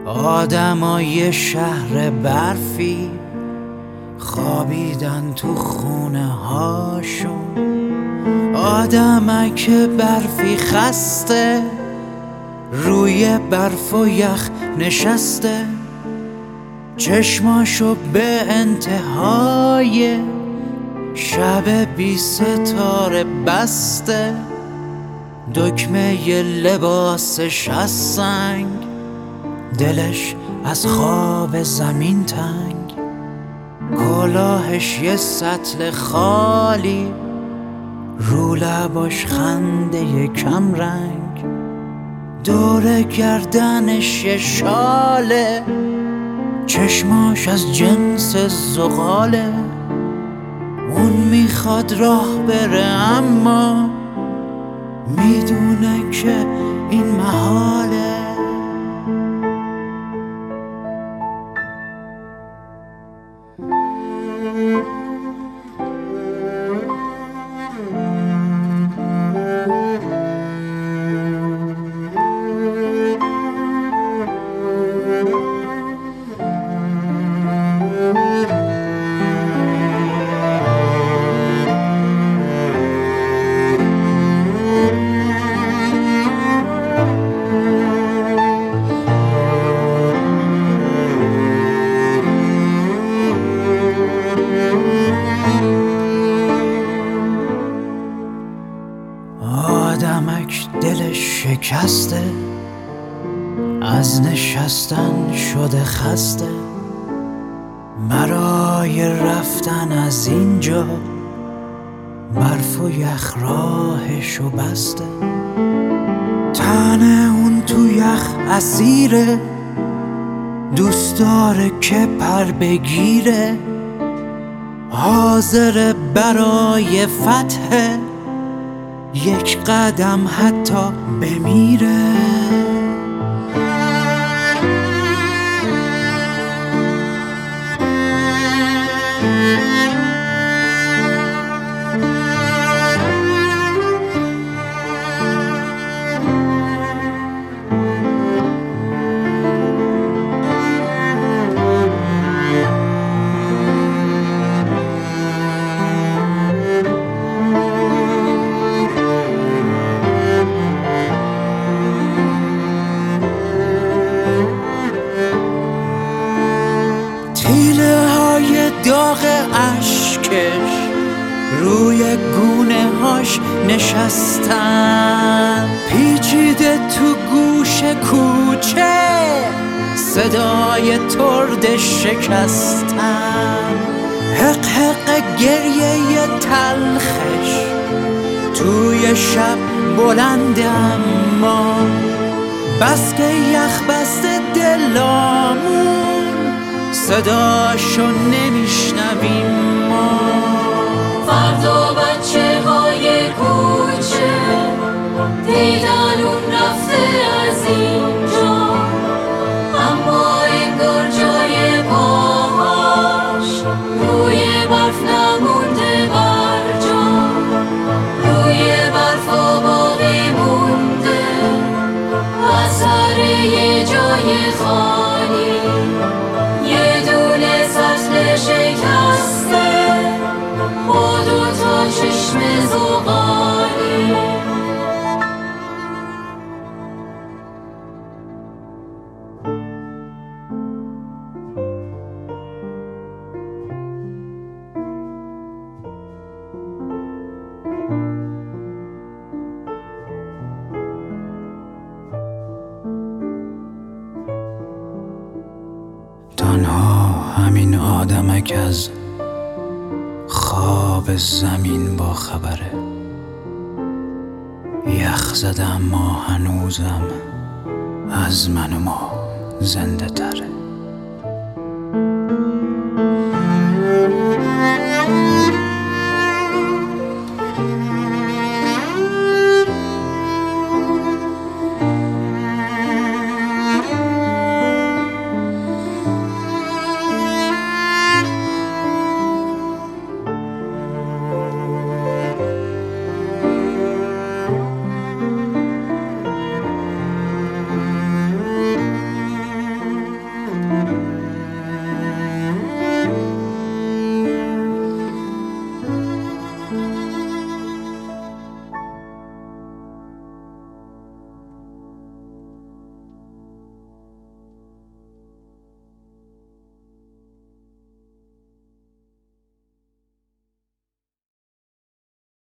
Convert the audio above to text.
آدمای شهر برفی خوابیدن تو خونه هاشون. آدمک برفی خسته روی برف و یخ نشسته، چشماشو به انتهای شب بی ستاره بسته. دکمه ی لباسش از سنگ، دلش از خواب زمین تنگ. کلاهش یه سطل خالی، رو لباش خنده ی کم رنگ. دور گردنش یه شاله، چشماش از جنس زغاله. اون میخواد راه بره اما میدونه که این محاله. آدمک دلش شکسته، از نشستن شده خسته. برای رفتن از اینجا برف و یخ راهشو بسته. تن اون تو یخ اسیره، دوست داره که پر بگیره. حاضر برای فتح یک قدم حتی بمیره. تیله های داغ اشکش روی گونه هاش نشستن. پیچیده تو گوش کوچه صدای ترد شکستن. حق حق گریه تلخش توی شب بلند، اما بس که یخ بسته دلامون صداشو نمیشنویم ما. فردا بچه های کوچه دیدن اون رفته از اینجا، اما انگار جای پاهاش روی برف نمونده برجا. روی برف و باقی مونده اثر یه جای خالی، شکسته با دوتا چشم زغالی. تنها همین آدمک از خواب زمین با خبره. یخ زده اما هنوزم از من و ما زنده تره.